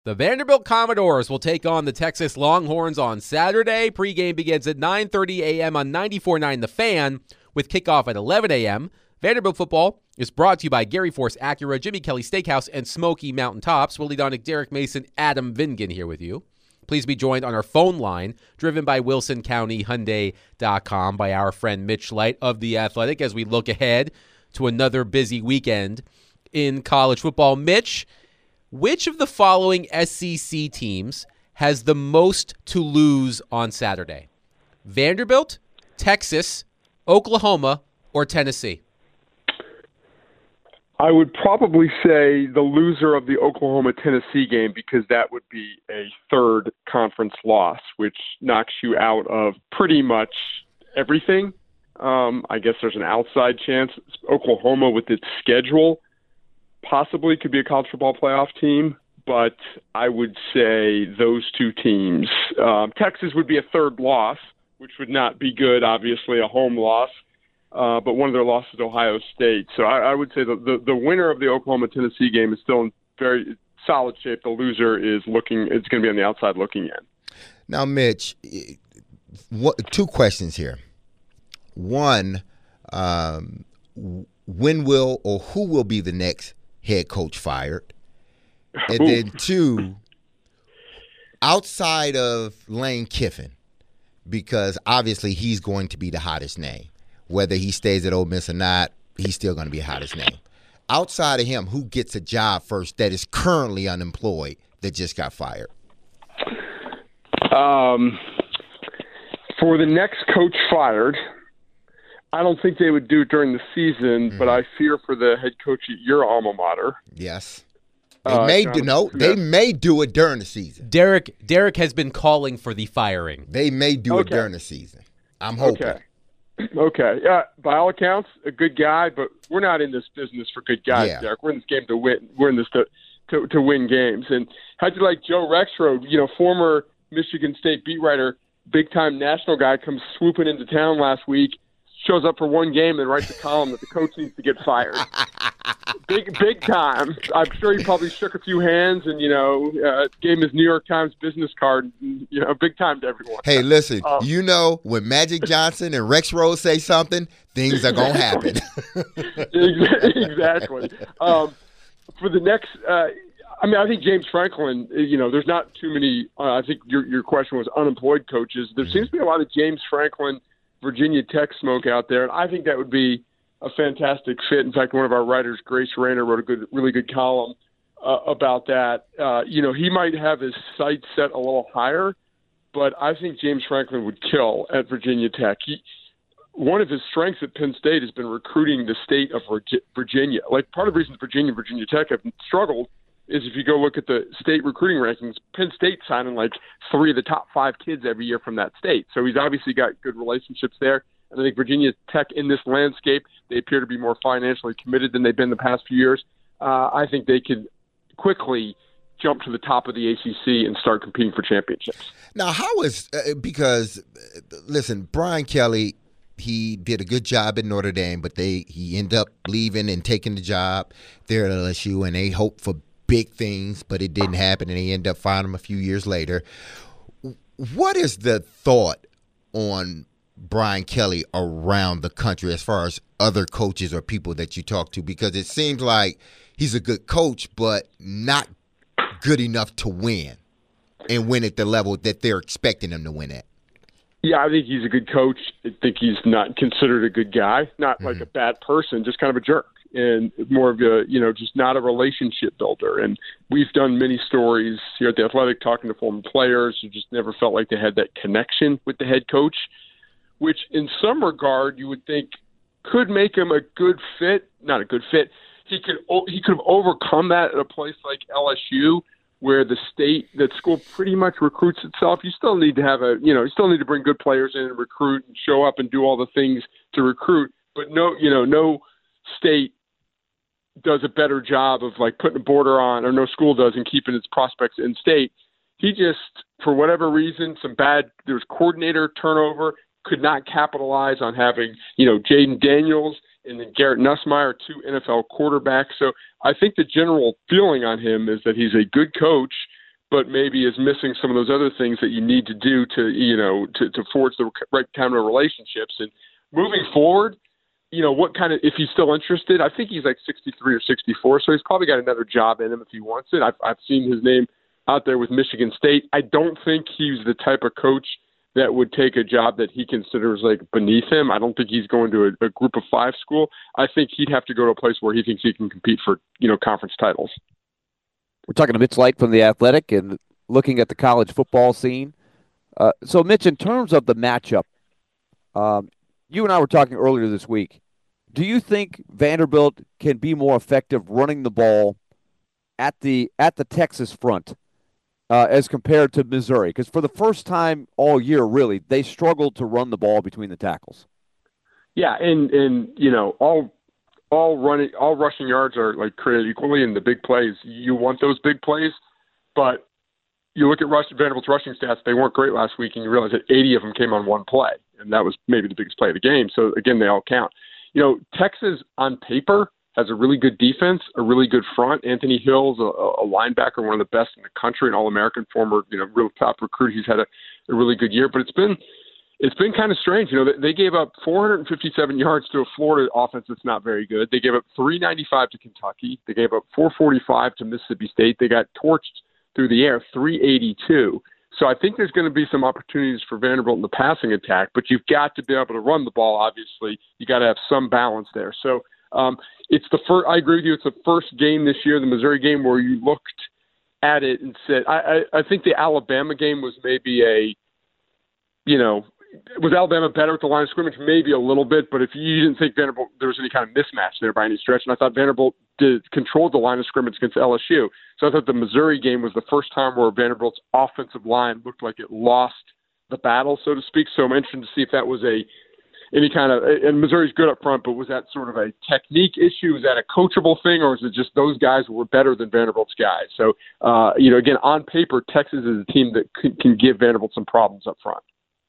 The Vanderbilt Commodores will take on the Texas Longhorns on Saturday. Pregame begins at 9:30 a.m. on 94.9 The Fan, with kickoff at 11 a.m. Vanderbilt football is brought to you by Gary Force Acura, Jimmy Kelly Steakhouse, and Smoky Mountain Tops. Willie Donick, Derek Mason, Adam Vingan here with you. Please be joined on our phone line, driven by WilsonCountyHyundai.com, by our friend Mitch Light of The Athletic, as we look ahead to another busy weekend in college football. Mitch, which of the following SEC teams has the most to lose on Saturday? Vanderbilt, Texas, Oklahoma, or Tennessee? I would probably say the loser of the Oklahoma-Tennessee game, because that would be a third conference loss, which knocks you out of pretty much everything. I guess there's an outside chance Oklahoma, with its schedule, possibly could be a college football playoff team, but I would say those two teams. Texas would be a third loss, which would not be good, obviously, a home loss, but one of their losses to Ohio State. So I would say the winner of the Oklahoma-Tennessee game is still in very solid shape. The loser is going to be on the outside looking in. Now, Mitch, two questions here. One, when will or who will be the next head coach fired? And then two, outside of Lane Kiffin, because obviously he's going to be the hottest name. Whether he stays at Ole Miss or not, he's still going to be the hottest name. Outside of him, who gets a job first that is currently unemployed that just got fired? For the next coach fired, I don't think they would do it during the season, but I fear for the head coach at your alma mater. Yes. They may do it during the season. Derek has been calling for the firing. They may do it during the season. I'm hoping. Okay. By all accounts, a good guy, but we're not in this business for good guys, Derek. We're in this game to win. We're in this to win games. And how'd you like Joe Rexrode, former Michigan State beat writer, big-time national guy, comes swooping into town last week, shows up for one game and writes a column that the coach needs to get fired. Big time. I'm sure he probably shook a few hands and, gave him his New York Times business card, big time to everyone. Hey, listen, when Magic Johnson and Rexrode say something, things are going to happen. Exactly. For the next I think James Franklin, there's not too many, I think your question was unemployed coaches. There seems to be a lot of James Franklin, Virginia Tech smoke out there, and I think that would be a fantastic fit. In fact, one of our writers, Grace Rayner, wrote a really good column about that. He might have his sights set a little higher, but I think James Franklin would kill at Virginia Tech. One of his strengths at Penn State has been recruiting the state of Virginia. Like, part of the reason Virginia and Virginia Tech have struggled is if you go look at the state recruiting rankings, Penn State's signing like 3 of the top 5 kids every year from that state. So he's obviously got good relationships there. And I think Virginia Tech, in this landscape, they appear to be more financially committed than they've been the past few years. I think they could quickly jump to the top of the ACC and start competing for championships. Now, because, listen, Brian Kelly, he did a good job at Notre Dame, but he ended up leaving and taking the job there at LSU, and they hoped for big things, but it didn't happen, and they ended up firing him a few years later. What is the thought on Brian Kelly around the country as far as other coaches or people that you talk to? Because it seems like he's a good coach, but not good enough to win and win at the level that they're expecting him to win at. Yeah, I think he's a good coach. I think he's not considered a good guy, not like a bad person, just kind of a jerk. And more of a, just not a relationship builder. And we've done many stories here at The Athletic talking to former players who just never felt like they had that connection with the head coach, which in some regard you would think could make him a good fit. Not a good fit. He could have overcome that at a place like LSU, where that school pretty much recruits itself. You still need to have you still need to bring good players in and recruit and show up and do all the things to recruit. But no state does a better job of like putting a border on, or no school does, in keeping its prospects in state. He just, for whatever reason, there was coordinator turnover, could not capitalize on having, Jaden Daniels and then Garrett Nussmeier, 2 NFL quarterbacks. So I think the general feeling on him is that he's a good coach, but maybe is missing some of those other things that you need to do to forge the right kind of relationships. And moving forward, what kind of, if he's still interested, I think he's like 63 or 64, so he's probably got another job in him if he wants it. I've seen his name out there with Michigan State. I don't think he's the type of coach that would take a job that he considers like beneath him. I don't think he's going to a group of 5 school. I think he'd have to go to a place where he thinks he can compete for, conference titles. We're talking to Mitch Light from The Athletic and looking at the college football scene. So, Mitch, in terms of the matchup, you and I were talking earlier this week. Do you think Vanderbilt can be more effective running the ball at the Texas front as compared to Missouri? Because for the first time all year, really, they struggled to run the ball between the tackles. Yeah, and all rushing yards are like created equally in the big plays. You want those big plays, but you look at Vanderbilt's rushing stats, they weren't great last week, and you realize that 80 of them came on one play, and that was maybe the biggest play of the game. So, again, they all count. Texas on paper has a really good defense, a really good front. Anthony Hill's a linebacker, one of the best in the country, an All-American, former, real top recruit. He's had a really good year, but it's been kind of strange. They gave up 457 yards to a Florida offense that's not very good. They gave up 395 to Kentucky. They gave up 445 to Mississippi State. They got torched through the air, 382. So I think there's going to be some opportunities for Vanderbilt in the passing attack, but you've got to be able to run the ball, obviously. You got to have some balance there. So it's the first, I agree with you, it's the first game this year, the Missouri game, where you looked at it and said, I think the Alabama game was maybe was Alabama better at the line of scrimmage? Maybe a little bit, but if you didn't think Vanderbilt, there was any kind of mismatch there by any stretch, and I thought Vanderbilt controlled the line of scrimmage against LSU. So I thought the Missouri game was the first time where Vanderbilt's offensive line looked like it lost the battle, so to speak. So I'm interested to see if that was any kind of, and Missouri's good up front, but was that sort of a technique issue? Was that a coachable thing, or is it just those guys were better than Vanderbilt's guys? So, again, on paper, Texas is a team that can give Vanderbilt some problems up front.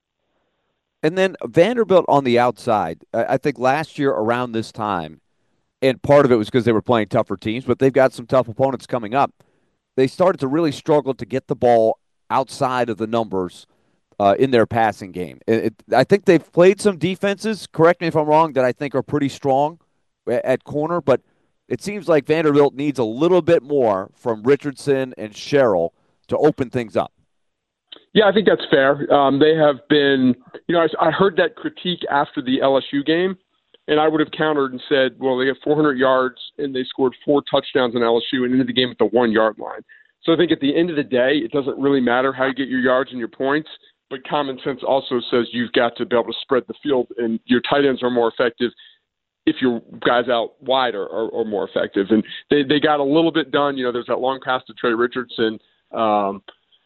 And then Vanderbilt on the outside, I think last year around this time, and part of it was because they were playing tougher teams, but they've got some tough opponents coming up. They started to really struggle to get the ball outside of the numbers in their passing game. I think they've played some defenses, correct me if I'm wrong, that I think are pretty strong at corner, but it seems like Vanderbilt needs a little bit more from Richardson and Sherrill to open things up. Yeah, I think that's fair. They have been, I heard that critique after the LSU game, and I would have countered and said, well, they have 400 yards and they scored 4 touchdowns on LSU and ended the game at the 1-yard line. So I think at the end of the day, it doesn't really matter how you get your yards and your points, but common sense also says you've got to be able to spread the field, and your tight ends are more effective if your guys out wide are more effective. And they got a little bit done. There's that long pass to Trey Richardson down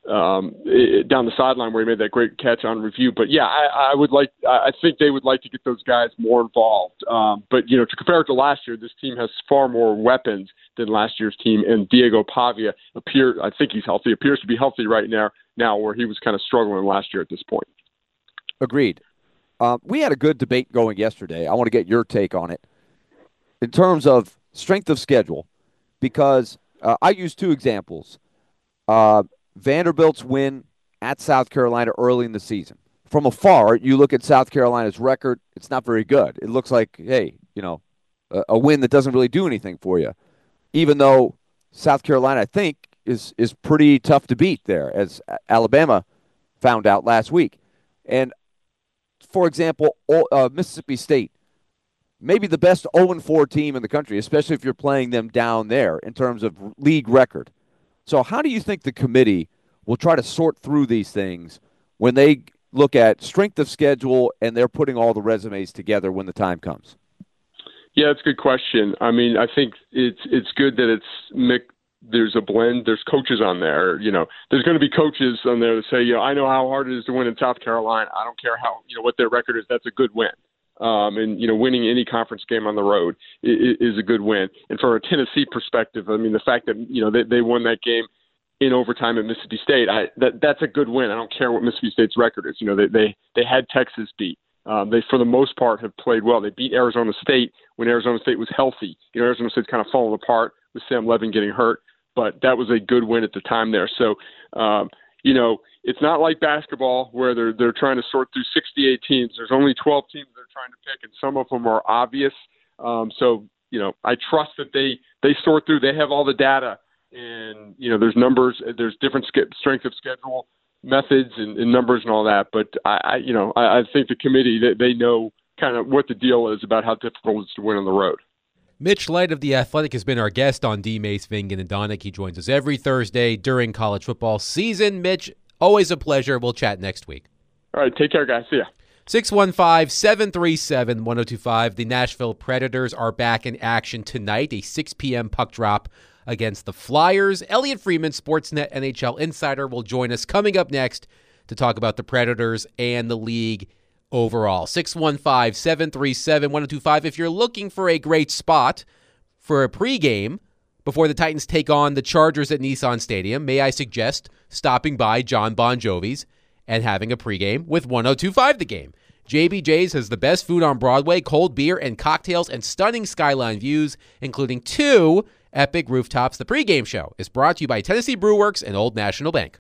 the sideline where he made that great catch on review. But yeah, I think they would like to get those guys more involved. But to compare it to last year, this team has far more weapons than last year's team. And Diego Pavia I think he's healthy, appears to be healthy right now where he was kind of struggling last year at this point. Agreed. We had a good debate going yesterday. I want to get your take on it in terms of strength of schedule, because I used 2 examples. Vanderbilt's win at South Carolina early in the season. From afar, you look at South Carolina's record, it's not very good. It looks like, hey, a win that doesn't really do anything for you, even though South Carolina, I think, is pretty tough to beat there, as Alabama found out last week. And, for example, Mississippi State, maybe the best 0-4 team in the country, especially if you're playing them down there in terms of league record. So how do you think the committee will try to sort through these things when they look at strength of schedule and they're putting all the resumes together when the time comes? Yeah, that's a good question. I mean, I think it's good that there's a blend. There's coaches on there. There's going to be coaches on there that say, I know how hard it is to win in South Carolina. I don't care what their record is. That's a good win. And winning any conference game on the road is a good win. And from a Tennessee perspective, I mean, the fact that they won that game in overtime at Mississippi State, that's a good win. I don't care what Mississippi State's record is. They had Texas beat. They, for the most part, have played well. They beat Arizona State when Arizona State was healthy. Arizona State's kind of fallen apart with Sam Levin getting hurt. but that was a good win at the time there. So, it's not like basketball where they're trying to sort through 68 teams. There's only 12 teams they're trying to pick, and some of them are obvious. I trust that they sort through. They have all the data, and there's numbers. There's different strength of schedule methods and numbers and all that. But I think the committee they know kind of what the deal is about how difficult it is to win on the road. Mitch Light of The Athletic has been our guest on D. Mace, Vingan, and Donick. He joins us every Thursday during college football season. Mitch, always a pleasure. We'll chat next week. All right, take care, guys. See ya. 615-737-1025. The Nashville Predators are back in action tonight, a 6 p.m. puck drop against the Flyers. Elliot Freeman, Sportsnet NHL insider, will join us coming up next to talk about the Predators and the league overall. 615-737-1025. If you're looking for a great spot for a pregame before the Titans take on the Chargers at Nissan Stadium, may I suggest stopping by John Bon Jovi's and having a pregame with 1025 The Game. JBJ's has the best food on Broadway, cold beer and cocktails, and stunning skyline views, including 2 epic rooftops. The pregame show is brought to you by Tennessee Brew Works and Old National Bank.